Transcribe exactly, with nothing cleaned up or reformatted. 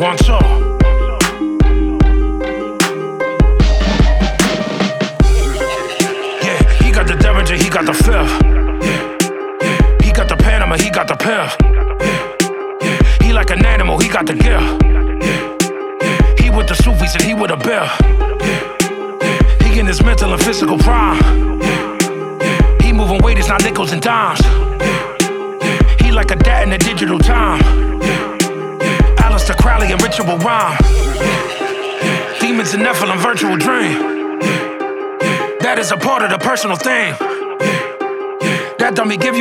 One, two. Yeah, he got the Derringer, he got the fifth. Yeah, yeah, he got the Panama, he got the piff. Yeah, yeah, he like an animal, he got the gift. Yeah, yeah, he with the Sufis and he with a bill. Yeah, yeah, he in his mental and physical prime. Yeah, yeah, he moving weight, it's not nickels and dimes. Yeah, yeah, he like a dad in a digital time. Yeah, yeah, Aleister Crowley and ritual rhyme. Yeah, demons and Nephilim, virtual dream. Yeah, yeah, that is a part of the personal thing. Yeah, yeah, that dummy give you